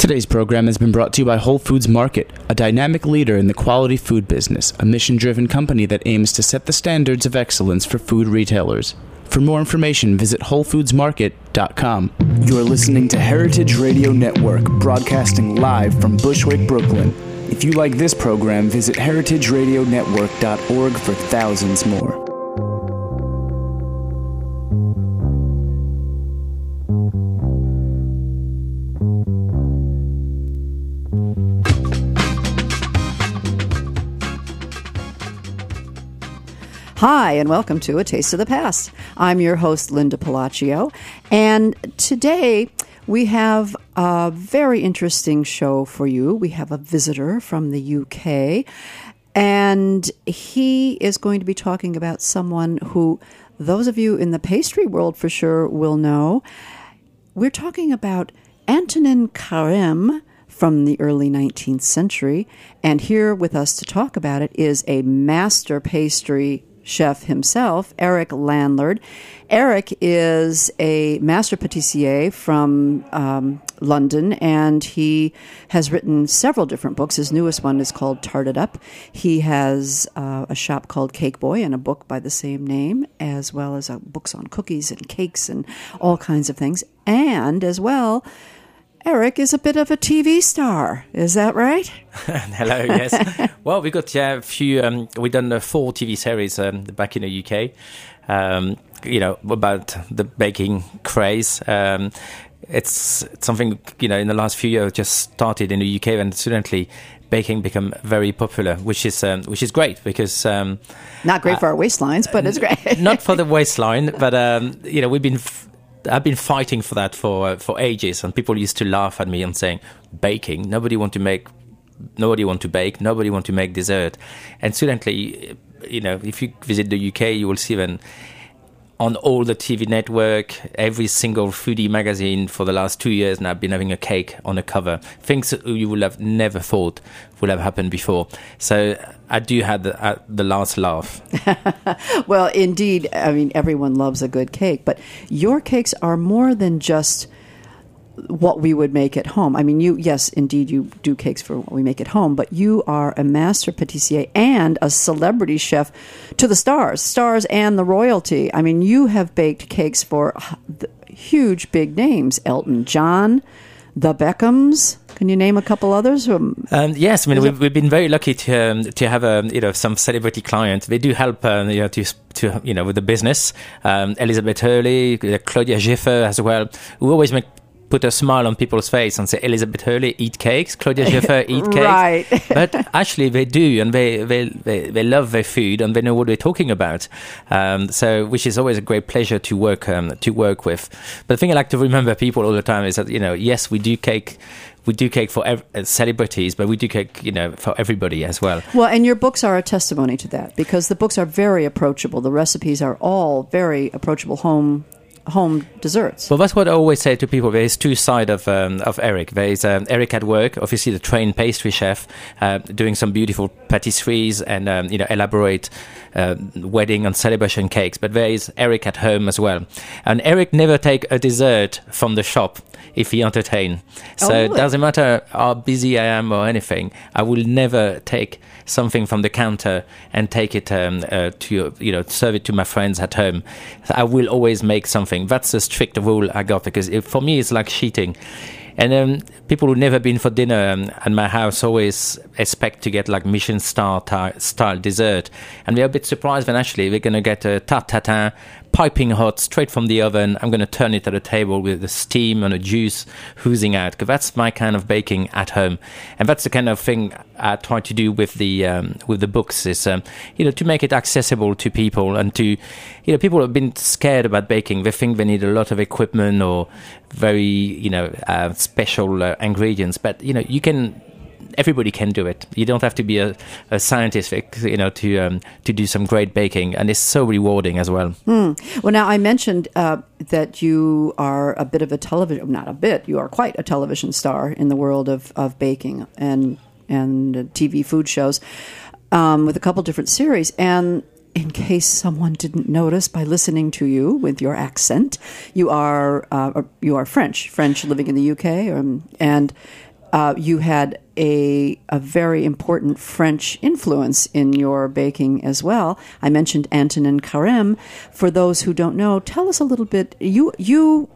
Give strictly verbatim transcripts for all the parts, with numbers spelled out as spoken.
Today's program has been brought to you by Whole Foods Market, a dynamic leader in the quality food business, a mission-driven company that aims to set the standards of excellence for food retailers. For more information, visit whole foods market dot com. You're listening to Heritage Radio Network, broadcasting live from Bushwick, Brooklyn. If you like this program, visit heritage radio network dot org for thousands more. Hi, and welcome to A Taste of the Past. I'm your host, Linda Palacio, and today we have a very interesting show for you. We have a visitor from the U K, and he is going to be talking about someone who those of you in the pastry world for sure will know. We're talking about Antonin Carême from the early nineteenth century, and here with us to talk about it is a master pastry chef himself, Eric Landlard. Eric is a master pâtissier from um, London, and he has written several different books. His newest one is called Tart It Up. He has uh, a shop called Cake Boy and a book by the same name, as well as uh, books on cookies and cakes and all kinds of things. And as well, Eric is a bit of a T V star. Is that right? Hello, yes. Well, we got yeah, a few, um, we've done uh, four T V series um, back in the U K, um, you know, about the baking craze. Um, it's something, you know, in the last few years just started in the U K, and suddenly baking become very popular, which is um, which is great because... Um, Not great uh, for our waistlines, but it's great. Not for the waistline, but, um, you know, we've been... F- I've been fighting for that for uh, for ages, and people used to laugh at me and saying, "Baking? Nobody want to make, nobody want to bake, nobody want to make dessert." And suddenly, you know, if you visit the U K, you will see then on all the T V network, every single foodie magazine for the last two years now, I've been having a cake on the cover. Things that you would have never thought would have happened before. So I do have the, uh, the last laugh. Well, indeed, I mean, everyone loves a good cake, but your cakes are more than just what we would make at home. I mean, you, yes, indeed, you do cakes for what we make at home, but you are a master pâtissier and a celebrity chef to the stars, stars and the royalty. I mean, you have baked cakes for huge, big names, Elton John, the Beckhams. Can you name a couple others? Um, yes, I mean we've, we've been very lucky to um, to have um, you know some celebrity clients. They do help um, you know to to you know with the business. Um, Elizabeth Hurley, Claudia Schiffer as well. We always make put a smile on people's face and say, Elizabeth Hurley eat cakes, Claudia Schiffer eat cakes. Right. But actually they do, and they, they, they, they love their food, and they know what they're talking about. Um, so, which is always a great pleasure to work um, to work with. But the thing I like to remember people all the time is that, you know, yes, we do cake We do cake for ev- celebrities, but we do cake, you know, for everybody as well. Well, and your books are a testimony to that, because the books are very approachable. The recipes are all very approachable home home desserts. Well, that's what I always say to people. There is two sides of um, of Eric. There is um, Eric at work, obviously the trained pastry chef, uh, doing some beautiful patisseries and um, you know elaborate uh, wedding and celebration cakes. But there is Eric at home as well. And Eric never take a dessert from the shop if he entertain. So oh, really? It doesn't matter how busy I am or anything. I will never take something from the counter and take it um, uh, to you know serve it to my friends at home. I will always make something. That's a strict rule I got, because it, for me it's like cheating. And um, people who've never been for dinner um, at my house always expect to get like Michelin star t- style dessert, and they're a bit surprised when actually they're going to get a tarte tatin, piping hot, straight from the oven. I'm going to turn it at the table with the steam and the juice oozing out, because that's my kind of baking at home, and that's the kind of thing I try to do with the um, with the books. Is um, you know to make it accessible to people, and to you know people have been scared about baking. They think they need a lot of equipment or very you know uh, special uh, ingredients, but you know you can. Everybody can do it. You don't have to be a, a scientist, you know, to um, to do some great baking, and it's so rewarding as well. Mm. Well, now I mentioned uh, that you are a bit of a television, not a bit, you are quite a television star in the world of, of baking and and T V food shows um, with a couple different series. And in case someone didn't notice by listening to you with your accent, you are uh, you are French, French living in the U K, um, and uh, you had a a very important French influence in your baking as well. I mentioned Antonin Carême. For those who don't know, tell us a little bit. You you,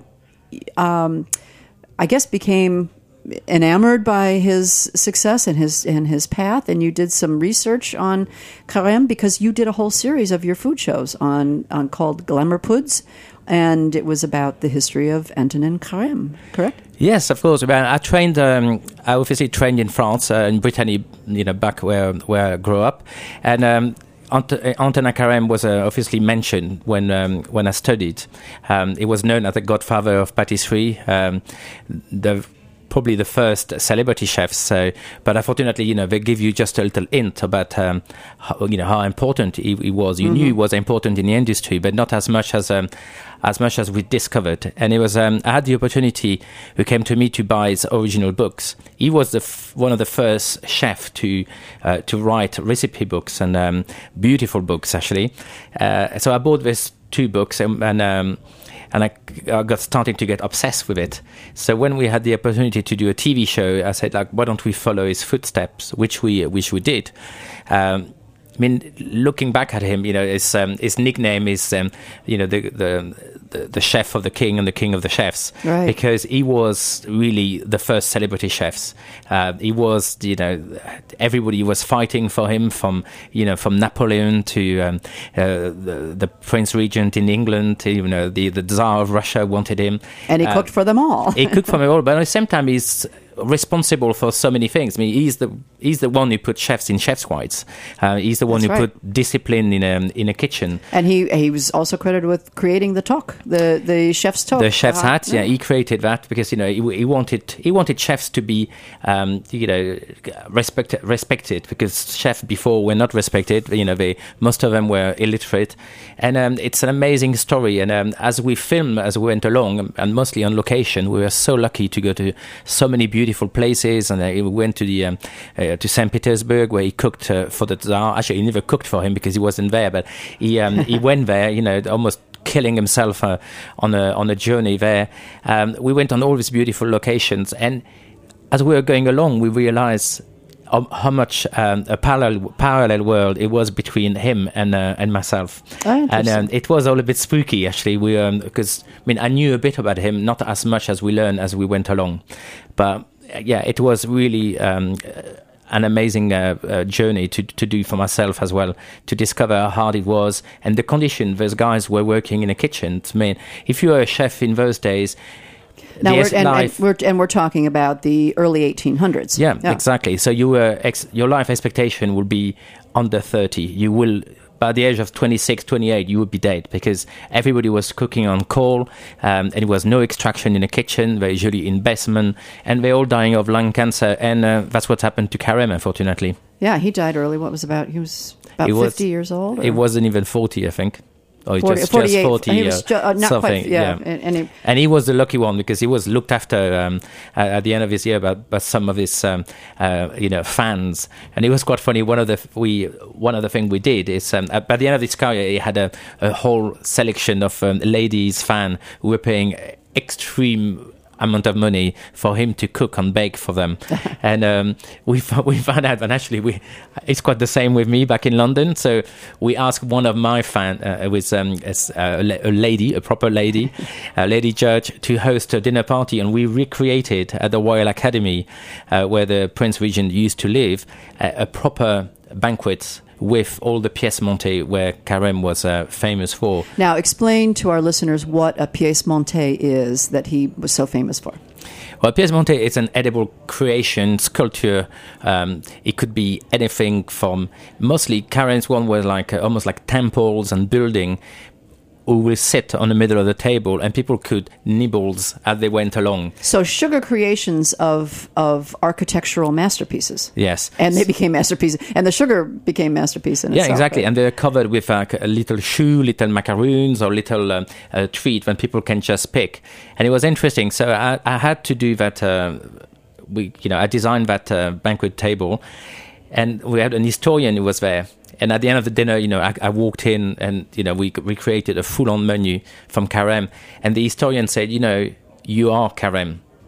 um, I guess, became enamored by his success and his and his path, and you did some research on Carême because you did a whole series of your food shows on, on called Glamour Foods, and it was about the history of Antonin Carême, correct? Yes, of course. Well, I trained. Um, I obviously trained in France, uh, in Brittany, you know, back where where I grew up, and um, Ant- Antonin Carême was uh, obviously mentioned when um, when I studied. Um, he was known as the godfather of patisserie. Um, the probably the first celebrity chefs. So, but unfortunately, you know, they give you just a little hint about, um, how, you know, how important he, he was. You mm-hmm. knew he was important in the industry, but not as much as um, as much as we discovered. And it was, um, I had the opportunity, who came to me to buy his original books. He was the f- one of the first chefs to uh, to write recipe books, and um, beautiful books actually. Uh, so I bought these two books, and. and um, And I, I got starting to get obsessed with it. So when we had the opportunity to do a T V show, I said, like, why don't we follow his footsteps, which we which we did. Um, I mean, looking back at him, you know, his um, his nickname is, um, you know, the, the the the chef of the king and the king of the chefs, right. Because he was really the first celebrity chefs. Uh, he was, you know, everybody was fighting for him, from you know from Napoleon to um, uh, the, the Prince Regent in England, to, you know, the the Tsar of Russia wanted him, and he uh, cooked for them all. He cooked for them all, but at the same time, he's responsible for so many things. I mean, he's the he's the one who put chefs in chef's whites. Uh, he's the one That's who right. put discipline in a in a kitchen. And he he was also credited with creating the toque, the the chef's toque, the chef's uh-huh. hat. Yeah, he created that because, you know, he, he wanted he wanted chefs to be um, you know respect, respected, because chefs before were not respected. You know, they most of them were illiterate, and um, it's an amazing story. And um, as we filmed, as we went along, and mostly on location, we were so lucky to go to so many beautiful beautiful places, and uh, we went to the um, uh, to Saint Petersburg, where he cooked uh, for the Tsar. Actually, he never cooked for him because he wasn't there, but he um, he went there, you know, almost killing himself uh, on a on a journey there. Um, we went on all these beautiful locations, and as we were going along, we realized Um, how much um, a parallel parallel world it was between him and uh, and myself. Oh, and um, it was all a bit spooky, actually. We because um, I mean I knew a bit about him, not as much as we learned as we went along, but uh, yeah, it was really um, an amazing uh, uh, journey to to do for myself as well, to discover how hard it was and the condition those guys were working in a kitchen. I mean, if you were a chef in those days. Now we're, and, and, we're, and we're talking about the early eighteen hundreds. Yeah, yeah. Exactly. So you were ex- your life expectation will be under thirty. You will, by the age of twenty-six, twenty-eight, you would be dead, because everybody was cooking on coal, um, and there was no extraction in the kitchen. They're usually in basement, and they're all dying of lung cancer. And uh, that's what happened to Carême, unfortunately. Yeah, he died early. What was about? He was about he fifty was, years old. Or? He wasn't even forty, I think. Or forty, just, forty-eight, just forty, he was ju- uh, not something. Quite, yeah, yeah. And, and, he, and he was the lucky one, because he was looked after um, at the end of his year by, by some of his, um, uh, you know, fans. And it was quite funny. One of the we one of the things we did is um, by the end of his career, he had a, a whole selection of um, ladies fan who were paying extreme amount of money for him to cook and bake for them. And um, we we found out that actually we it's quite the same with me back in London. So we asked one of my fans, uh, it was um, a, a lady, a proper lady, a lady judge, to host a dinner party, and we recreated at the Royal Academy, uh, where the Prince Regent used to live, a, a proper banquet with all the pièces montées where Carême was uh, famous for. Now, explain to our listeners what a pièce montée is that he was so famous for. Well, pièce montée is an edible creation, sculpture. Um, it could be anything from, mostly Carême's one was like uh, almost like temples and building, who will sit on the middle of the table, and people could nibbles as they went along. So sugar creations of of architectural masterpieces. Yes. And they became masterpieces. And the sugar became masterpiece in yeah, itself. Yeah, exactly. Right? And they're covered with like a little shoe, little macaroons, or little um, uh, treat when people can just pick. And it was interesting. So I, I had to do that. Uh, we, you know, I designed that uh, banquet table, and we had an historian who was there. And at the end of the dinner, you know, I, I walked in, and, you know, we recreated a full-on menu from Carême. And the historian said, you know, you are Carême,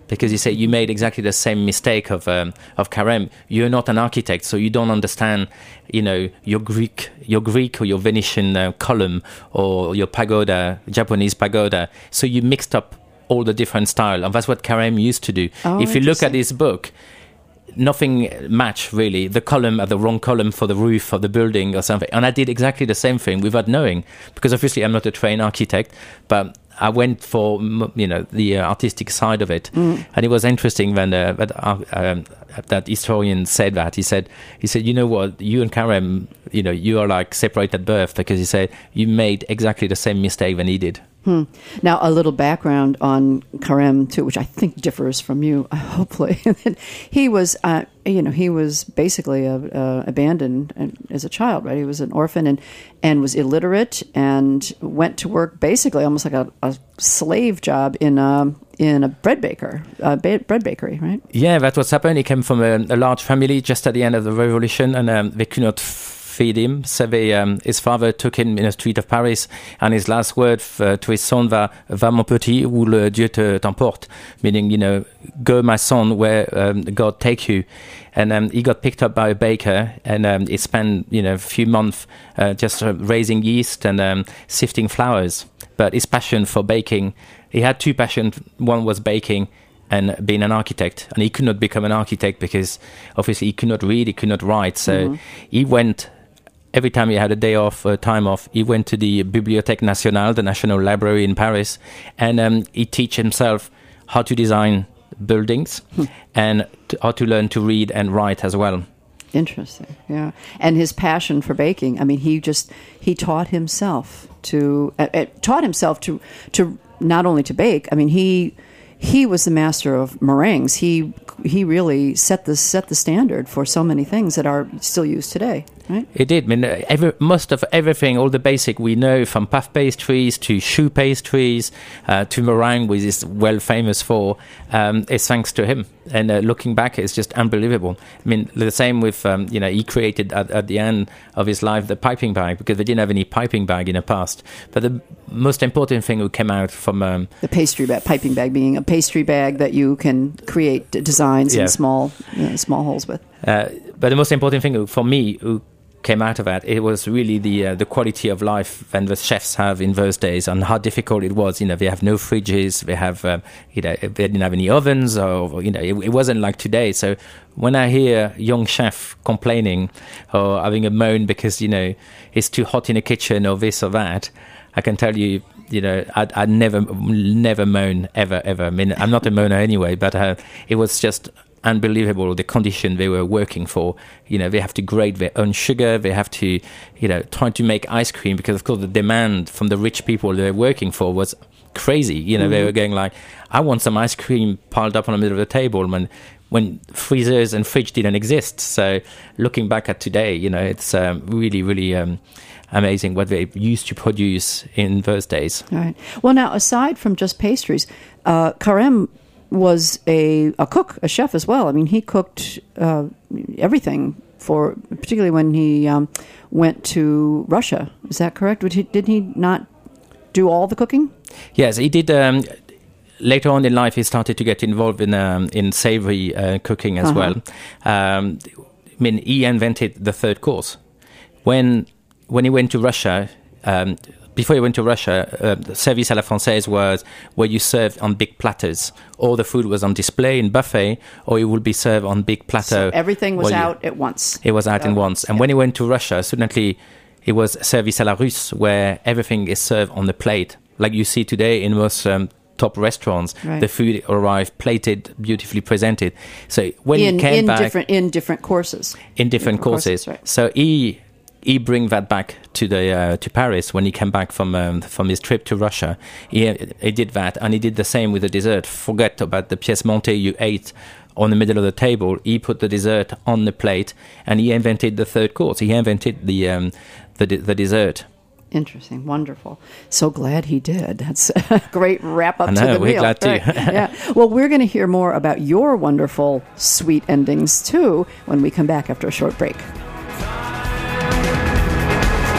because he said you made exactly the same mistake of um, of Carême. You're not an architect, so you don't understand, you know, your Greek, your Greek or your Venetian uh, column or your pagoda, Japanese pagoda. So you mixed up all the different style, and that's what Carême used to do. Oh, if you look at his book, nothing matched really. The column at the wrong column for the roof of the building or something. And I did exactly the same thing without knowing, because obviously I'm not a trained architect, but I went for, you know, the uh, artistic side of it. Mm. And it was interesting when uh, that, uh, um, that historian said that. He said, he said, you know what, you and Carême, you know, you are like separate at birth, because he said you made exactly the same mistake than he did. Hmm. Now, a little background on Carême too, which I think differs from you, hopefully. He was, uh, you know, he was basically uh, uh, abandoned as a child, right? He was an orphan and, and was illiterate and went to work basically almost like a, a slave job in a in a bread baker, a ba- bread bakery, right? Yeah, that was happened. He came from a, a large family just at the end of the revolution, and um, they could not feed him. So they, um, his father took him in a street of Paris, and his last word f- to his son was, "Va mon petit, où le Dieu te t'emporte," meaning, you know, go my son where um, God take you. And um, he got picked up by a baker, and um, he spent, you know, a few months uh, just uh, raising yeast and um, sifting flours. But his passion for baking, he had two passions. One was baking and being an architect, and he could not become an architect because obviously he could not read, he could not write. So mm-hmm. he went. Every time he had a day off, uh, time off, he went to the Bibliothèque Nationale, the National Library in Paris, and um, he teach himself how to design buildings hmm. and to, how to learn to read and write as well. Interesting, yeah. And his passion for baking, I mean, he just, he taught himself to, uh, uh, taught himself to, to not only to bake, I mean, he... He was the master of meringues. He he really set the set the standard for so many things that are still used today, right? It did. I mean, every, most of everything, all the basic we know, from puff pastries to choux pastries uh, to meringue, which is well famous for, um, is thanks to him. And uh, looking back, it's just unbelievable. I mean, the same with, um, you know, he created at, at the end of his life the piping bag, because they didn't have any piping bag in the past. But the most important thing that came out from... Um, the pastry bag, piping bag being a pastry bag that you can create designs yeah. in small, you know, small holes with. Uh, but the most important thing for me who came out of that, it was really the uh, the quality of life that the chefs have in those days, and how difficult it was. You know, they have no fridges, they have, um, you know, they didn't have any ovens, or, you know, it, it wasn't like today. So when I hear young chef complaining or having a moan because, you know, it's too hot in the kitchen or this or that, I can tell you, you know, I'd, I'd never, never moan, ever, ever. I mean, I'm not a moaner anyway, but uh, it was just unbelievable, the condition they were working for. You know, they have to grate their own sugar, they have to, you know, try to make ice cream, because of course the demand from the rich people they're working for was crazy. You know, mm-hmm. they were going like, I want some ice cream piled up on the middle of the table, when when freezers and fridge didn't exist. So looking back at today, you know, it's um, really, really um, amazing what they used to produce in those days. All right. Well, now, aside from just pastries, uh, Carême was a, a cook, a chef as well. I mean, he cooked uh, everything for, particularly when he um, went to Russia. Is that correct? Did he, did he not do all the cooking? Yes, he did. Um, later on in life, he started to get involved in um, in savory uh, cooking as uh-huh. well. Um, I mean, he invented the third course. When when he went to Russia, um, before he went to Russia, uh, the service à la française was where you served on big platters. All the food was on display in buffet, or it would be served on big platter. So everything was out you, at once. It was out at once. And yeah. when he went to Russia, suddenly it was service à la russe, where everything is served on the plate. Like you see today in most um, top restaurants, right. the food arrived plated, beautifully presented. So when in, he came in back... Different, in different courses. In different, different courses. courses right. So he... He bring that back to the uh, to Paris when he came back from um, from his trip to Russia. He he did that, and he did the same with the dessert. Forget about the pièce montée you ate on the middle of the table. He put the dessert on the plate, and he invented the third course. He invented the um, the the dessert. Interesting, wonderful. So glad he did. That's a great wrap up I know, to the we're meal. glad too. Right. Yeah. Well, we're going to hear more about your wonderful sweet endings too when we come back after a short break.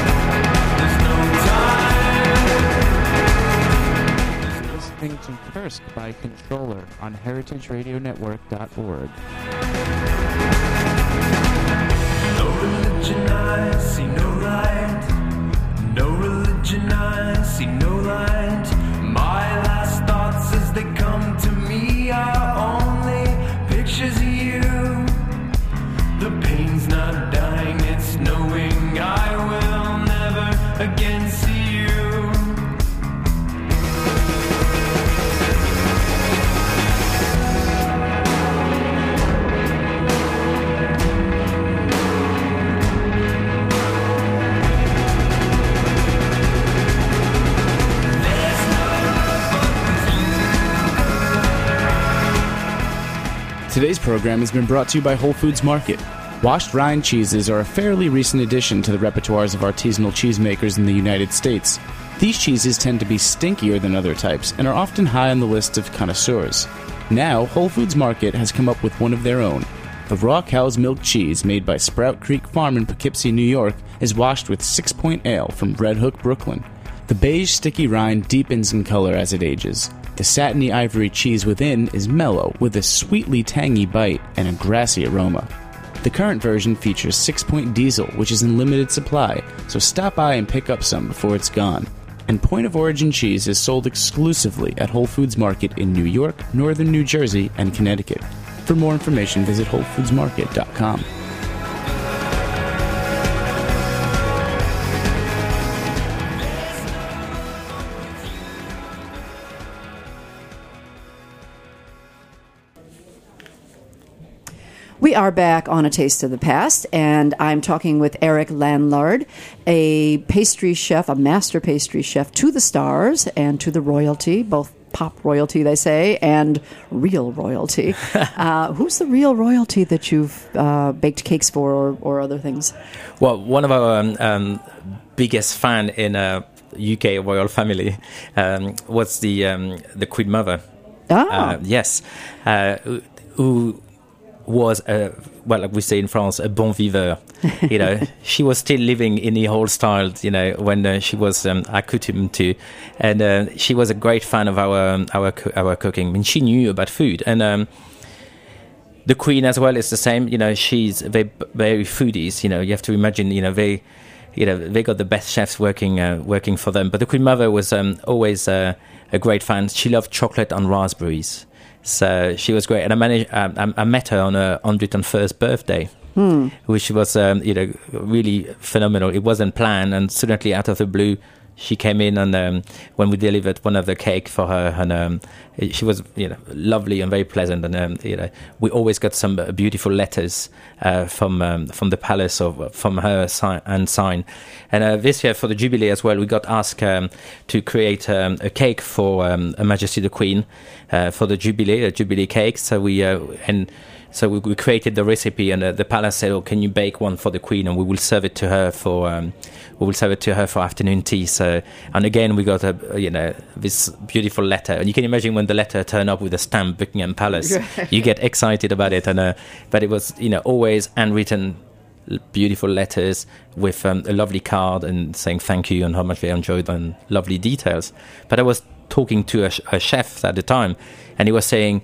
To Sourced by Controller on heritage radio network dot org. No religion, I see no light. No religion, I see no light. My last thoughts as they come to me are only pictures of you. The pain's not dying, it's knowing I will never again see you. Today's program has been brought to you by Whole Foods Market. Washed rind cheeses are a fairly recent addition to the repertoires of artisanal cheesemakers in the United States. These cheeses tend to be stinkier than other types and are often high on the list of connoisseurs. Now, Whole Foods Market has come up with one of their own. The raw cow's milk cheese made by Sprout Creek Farm in Poughkeepsie, New York, is washed with Six Point Ale from Red Hook, Brooklyn. The beige, sticky rind deepens in color as it ages. The satiny ivory cheese within is mellow, with a sweetly tangy bite and a grassy aroma. The current version features Six Point Diesel, which is in limited supply, so stop by and pick up some before it's gone. And Point of Origin cheese is sold exclusively at Whole Foods Market in New York, Northern New Jersey, and Connecticut. For more information, visit whole foods market dot com. We are back on A Taste of the Past, and I'm talking with Eric Landlard, a pastry chef, a master pastry chef to the stars and to the royalty, both pop royalty, they say, and real royalty. uh, who's the real royalty that you've uh, baked cakes for or, or other things? Well, one of our um, um, biggest fan in a U K royal family um, was the um, the Queen Mother. Ah. Uh, yes. Uh, who... who was a, well, like we say in France, a bon viveur. You know, she was still living in the old style, you know, when uh, she was um, accustomed to, and uh, she was a great fan of our um, our our cooking. I mean, she knew about food, and um, the Queen as well is the same. You know, she's very very foodies. You know, you have to imagine, you know, they, you know, they got the best chefs working uh, working for them. But the Queen Mother was um, always uh, a great fan. She loved chocolate and raspberries. So she was great, and I managed. Um, I met her on her one hundred first birthday, hmm. which was, um, you know, really phenomenal. It wasn't planned, and suddenly, out of the blue, she came in, and um, when we delivered one of the cake for her, and um, she was, you know, lovely and very pleasant, and um, you know, we always got some beautiful letters uh, from um, from the palace or from her si- and sign. And uh, this year for the Jubilee as well, we got asked um, to create um, a cake for um, Her Majesty the Queen uh, for the Jubilee, a Jubilee cake. So we uh, and so we, we created the recipe, and uh, the palace said, "Oh, can you bake one for the Queen, and we will serve it to her for um, we will serve it to her for afternoon tea." So, and again, we got a you know this beautiful letter, and you can imagine when the letter turned up with a stamp, Buckingham Palace, you get excited about it, and uh, but it was you know always handwritten, beautiful letters with um, a lovely card and saying thank you and how much they enjoyed and lovely details. But I was talking to a, a chef at the time, and he was saying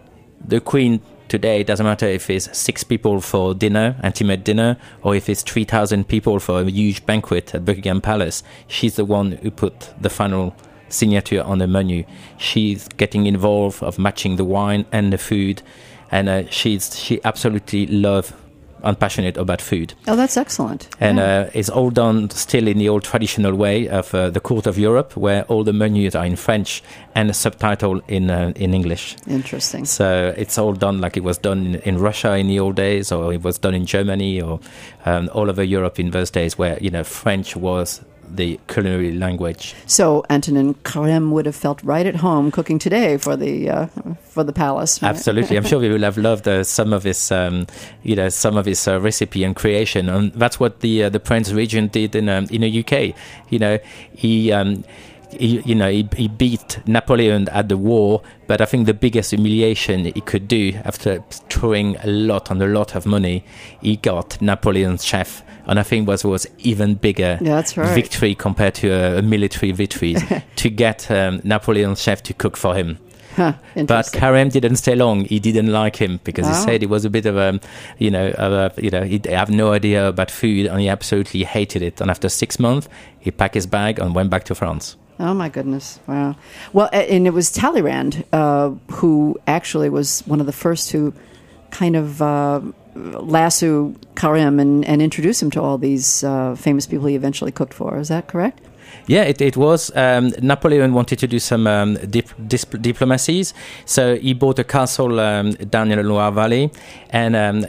the Queen today, it doesn't matter if it's six people for dinner, intimate dinner, or if it's three thousand people for a huge banquet at Buckingham Palace. She's the one who put the final signature on the menu. She's getting involved of matching the wine and the food, and uh, she's she absolutely loves and passionate about food. Oh, that's excellent. And yeah. uh, it's all done still in the old traditional way of uh, the court of Europe, where all the menus are in French and subtitled in uh, in English. Interesting. So it's all done like it was done in, in Russia in the old days, or it was done in Germany, or um, all over Europe in those days, where you know French was the culinary language. So Antonin Carême would have felt right at home cooking today for the uh, for the palace. Right? Absolutely, I'm sure we will have loved uh, some of his, um, you know, some of his uh, recipe and creation, and that's what the uh, the Prince Regent did in um, in the U K. You know, he. Um, He, you know, he, he beat Napoleon at the war, but I think the biggest humiliation he could do, after throwing a lot and a lot of money, he got Napoleon's chef, and I think was was even bigger yeah, that's right. victory compared to a, a military victory to get um, Napoleon's chef to cook for him. Huh, but interesting. Carême didn't stay long. He didn't like him because he Oh. said he was a bit of a, you know, of a, you know, he have no idea about food, and he absolutely hated it. And after six months, he packed his bag and went back to France. Oh my goodness! Wow. Well, a- and it was Talleyrand uh, who actually was one of the first to kind of uh, lasso Carême and, and introduce him to all these uh, famous people he eventually cooked for. Is that correct? Yeah, it, it was. Um, Napoleon wanted to do some um, dip, dis- diplomacies, so he bought a castle um, down in the Loire Valley, and um,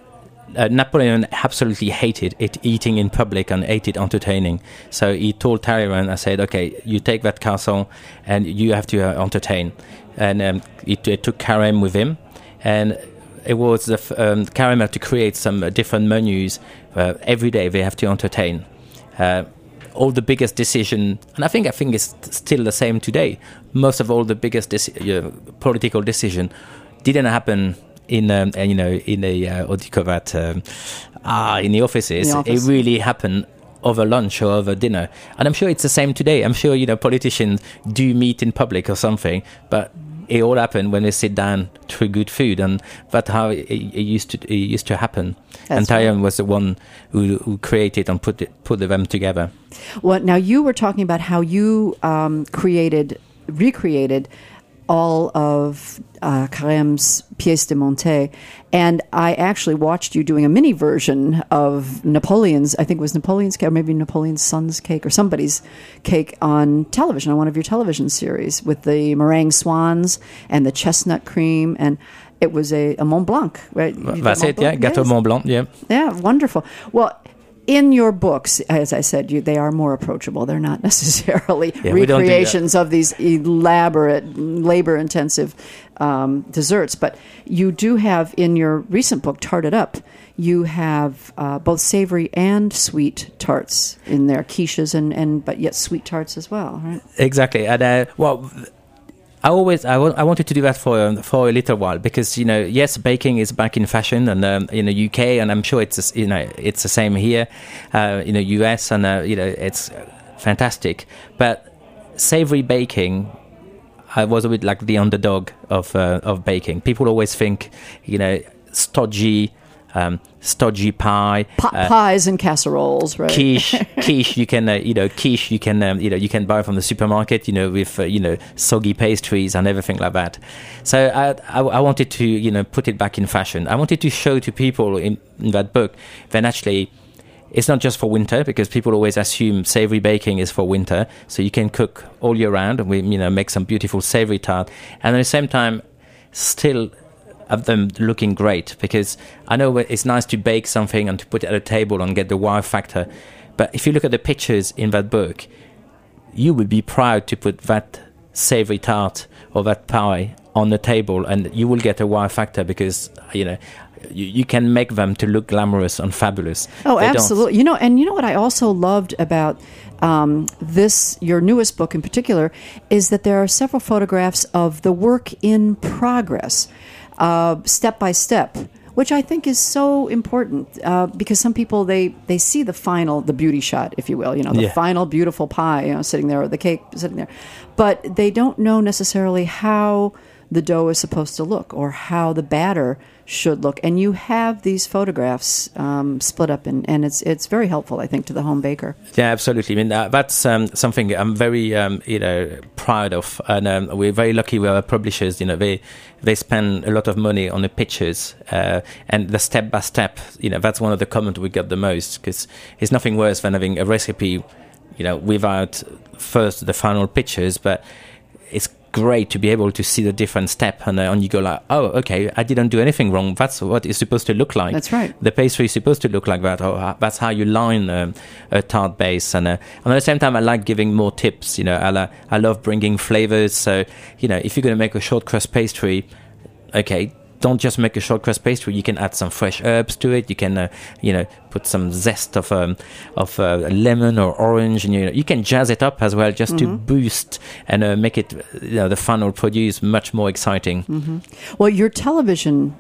uh, Napoleon absolutely hated it eating in public and hated entertaining. So he told Talleyrand, I said, okay, you take that castle and you have to uh, entertain. And um, it, it took Carême with him, and it was the f- um, Carême had to create some uh, different menus. Uh, every day they have to entertain. Uh, all the biggest decision, and I think I think it's still the same today. Most of all the biggest deci- uh, political decision didn't happen in um, uh, you know in a uh, what do you call that um, ah in the offices. The office. It really happened over lunch or over dinner, and I'm sure it's the same today. I'm sure you know politicians do meet in public or something, but it all happened when they sit down to good food, and that's how it, it used to it used to happen. That's and Talleyrand was the one who, who created and put it, put them together. Well, now you were talking about how you um, created, recreated all of uh, Carême's pièces de monter, and I actually watched you doing a mini version of Napoleon's, I think it was Napoleon's cake, or maybe Napoleon's son's cake, or somebody's cake on television, on one of your television series, with the meringue swans and the chestnut cream, and it was a, a Mont Blanc, right? You did That's Mont it, yeah, Blanc? Gâteau Yes. Mont Blanc, yeah. Yeah, wonderful. Well, in your books, as I said, you, they are more approachable. They're not necessarily Yeah, we don't do that. recreations of these elaborate, labor-intensive um, desserts. But you do have, in your recent book, Tart It Up, you have uh, both savory and sweet tarts in there, quiches and, and but yet sweet tarts as well, right? Exactly. And uh, well, I always I, w- I wanted to do that for um, for a little while because you know yes, baking is back in fashion and um, in the U K, and I'm sure it's you know it's the same here uh, in the U S, and uh, you know it's fantastic. But savory baking, I was a bit like the underdog of uh, of baking. People always think you know stodgy. Um, stodgy pie, Pot uh, pies and casseroles, right? quiche, quiche. You can, uh, you know, quiche. You can, um, you know, you can buy from the supermarket. You know, with uh, you know soggy pastries and everything like that. So I, I, I wanted to, you know, put it back in fashion. I wanted to show to people in, in that book that actually it's not just for winter, because people always assume savory baking is for winter. So you can cook all year round, and we, you know, make some beautiful savory tart, and at the same time, still of them looking great, because I know it's nice to bake something and to put it at a table and get the wow factor, but if you look at the pictures in that book, you would be proud to put that savory tart or that pie on the table, and you will get a wow factor because you know you, you can make them to look glamorous and fabulous. Oh, They don't. absolutely. You know, and you know what I also loved about um, this, your newest book in particular, is that there are several photographs of the work in progress, uh, step by step, which I think is so important uh, because some people, they, they see the final, the beauty shot, if you will, you know, the Yeah. final beautiful pie, you know, sitting there, or the cake sitting there. But they don't know necessarily how the dough is supposed to look or how the batter should look. And you have these photographs um, split up, and, and it's it's very helpful, I think, to the home baker. Yeah, absolutely. I mean, uh, that's um, something I'm very, um, you know, proud of, and um, we're very lucky with our publishers. You know, they they spend a lot of money on the pictures uh, and the step by step. You know, that's one of the comments we get the most, because it's nothing worse than having a recipe, you know, without first the final pictures, but it's great to be able to see the different step, and, uh, and you go like, oh, okay, I didn't do anything wrong. That's what it's supposed to look like. That's right. The pastry is supposed to look like that. Or uh, that's how you line um, a tart base. And, uh, and at the same time, I like giving more tips. You know, I, la- I love bringing flavors. So, you know, if you're going to make a short crust pastry, okay, don't just make a short crust pastry. You can add some fresh herbs to it. You can, uh, you know, put some zest of um, of uh, lemon or orange, and you know, you can jazz it up as well, just Mm-hmm. to boost and uh, make it, you know, the final produce much more exciting. Mm-hmm. Well, your television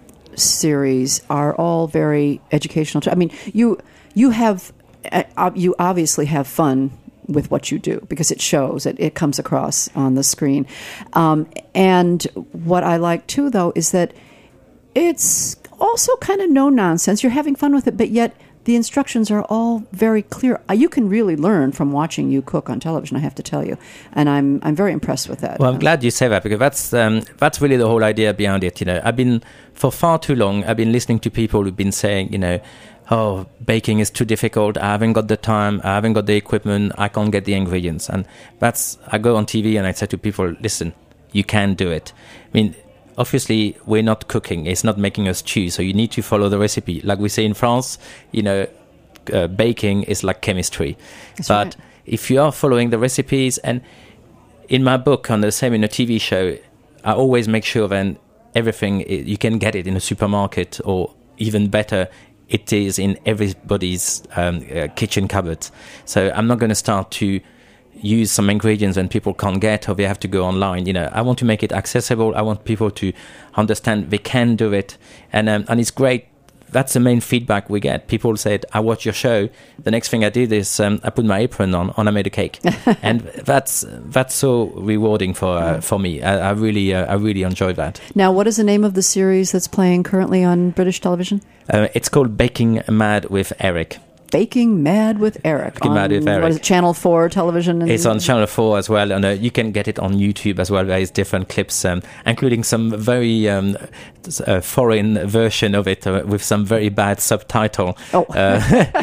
series are all very educational. I mean, you you have uh, you obviously have fun with what you do, because it shows, it, it comes across on the screen. Um, and what I like too, though, is that it's also kind of no nonsense. You're having fun with it, but yet the instructions are all very clear. You can really learn from watching you cook on television, I have to tell you. And I'm I'm very impressed with that. Well, I'm glad you say that, because that's um, that's really the whole idea behind it. You know, I've been, for far too long, I've been listening to people who've been saying, you know, oh, baking is too difficult. I haven't got the time. I haven't got the equipment. I can't get the ingredients. And that's, I go on T V and I say to people, listen, you can do it. I mean, obviously, we're not cooking. It's not making us choose. So you need to follow the recipe. Like we say in France, you know, uh, baking is like chemistry. That's but right. if you are following the recipes, and in my book, on the same in a T V show, I always make sure that everything, you can get it in a supermarket, or even better, it is in everybody's um, uh, kitchen cupboard. So I'm not going to start to use some ingredients that people can't get, or they have to go online. You know, I want to make it accessible. I want people to understand they can do it, and um, and it's great. That's the main feedback we get. People said, "I watched your show. The next thing I did is um, I put my apron on and I made a cake," and that's that's so rewarding for uh, for me. I, I really uh, I really enjoy that. Now, what is the name of the series that's playing currently on British television? Uh, it's called Baking Mad with Eric. Baking Mad with Eric. Baking on, Mad with Eric. What is it, Channel four television? And it's on Channel four as well, and uh, you can get it on YouTube as well. There is different clips, um, including some very um, uh, foreign version of it uh, with some very bad subtitle. Oh. Uh,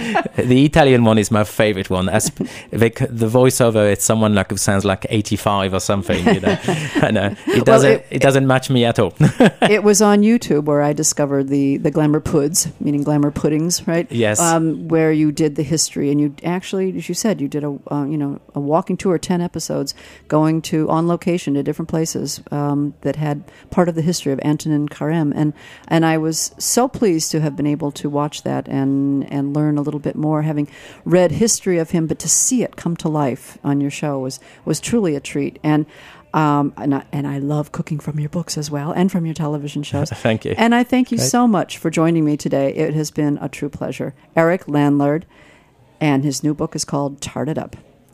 the Italian one is my favorite one. As they, the voiceover, it's someone like who sounds like eighty-five or something. You know, and uh, it doesn't well, it, it doesn't match me at all. It was on YouTube where I discovered the the glamour puds, meaning glamour puddings, right? Yes. Um, where you did the history, and you actually, as you said, you did a uh, you know a walking tour, ten episodes, going to on location to different places um, that had part of the history of Antonin Carême, and and I was so pleased to have been able to watch that and and learn a little bit more, having read history of him, but to see it come to life on your show was was truly a treat. And Um, and, I, and I love cooking from your books as well, and from your television shows. Thank you. And I thank you Great. so much for joining me today. It has been a true pleasure. Eric Landlard, and his new book is called Tart It Up.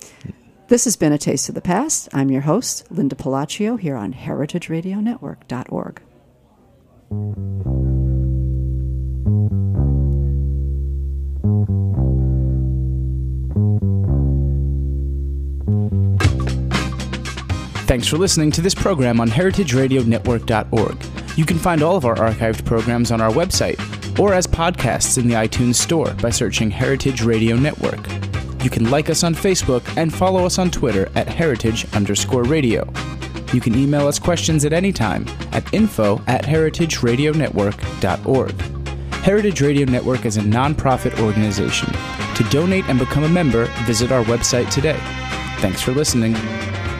This has been A Taste of the Past. I'm your host, Linda Palacio, here on heritage radio network dot org. Thanks for listening to this program on heritage radio network dot org. You can find all of our archived programs on our website or as podcasts in the iTunes Store by searching Heritage Radio Network. You can like us on Facebook and follow us on Twitter at heritage underscore radio. You can email us questions at any time at info at heritage radio network dot org. Heritage Radio Network is a non-profit organization. To donate and become a member, visit our website today. Thanks for listening.